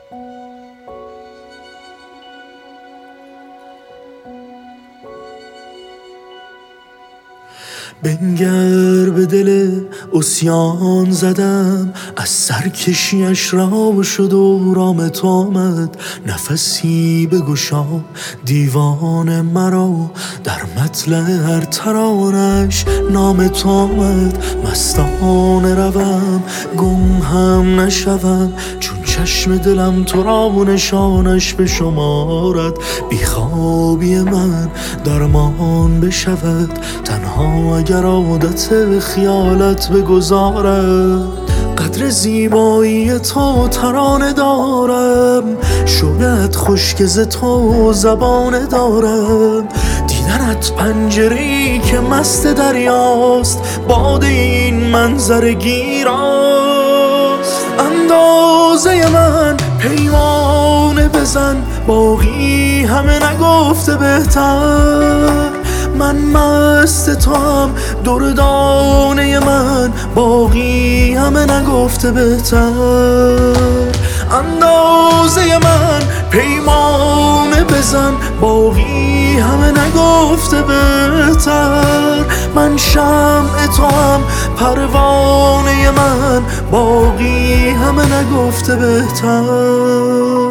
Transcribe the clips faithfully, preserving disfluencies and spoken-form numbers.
بنگر به دل عصیان زدم، از سرکشیش رها شد و رام تو آمد. نفسی بگشا دیوان مرا، در مطلع هر ترانش نام تو آمد. مستانه روم گم هم نشوم، چون چشم دلم تو را نشانش بشمارد. بیخوابی من درمان بشود، تنها اگر عادت خیالت بگذارم. قدر زیبایی تو ترانه دارم، شوقت خشک ز تو زبانه دارم. دیدنت پنجره‌ای که مست دریاست، باد این منظر گیراست. اندازه من پیمانه بزن، باقی همه نگفته بهتر. من مست تو هم دردانه من، باقی همه نگفته بهتر. اندازه من پیمانه بزن، باقی همه نگفته بهتر. من شمع تو هم پروانه من، باقی همه نگفته بهتر.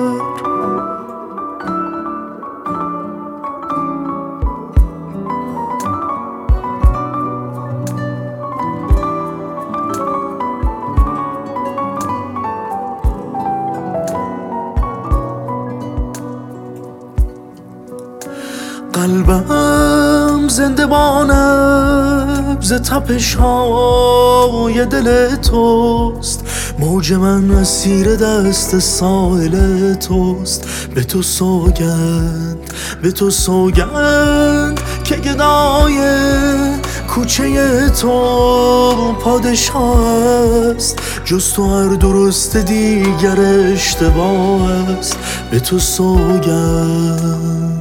قلبم زنده با نبض تپش های دل توست، موج من اسیر دست ساحل توست. به تو سوگند به تو سوگند که گدای کوچه تو پادشاه است. جز تو هر درست دیگر اشتباه است. به تو سوگند.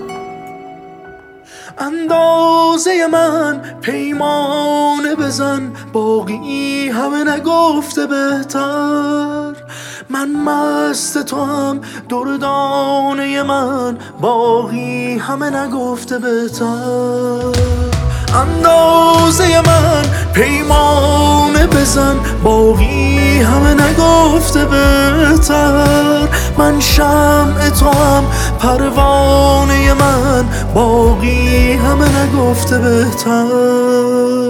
اندازه من پیمانه بزن، باقی همه نگفته بهتر. من مست تو هم دردانه من، باقی همه نگفته بهتر. اندازه من پیمانه بزن، باقی همه نگفته بهتر. من شمع تو هم پروانه من، باقی همه نگفته بهتر.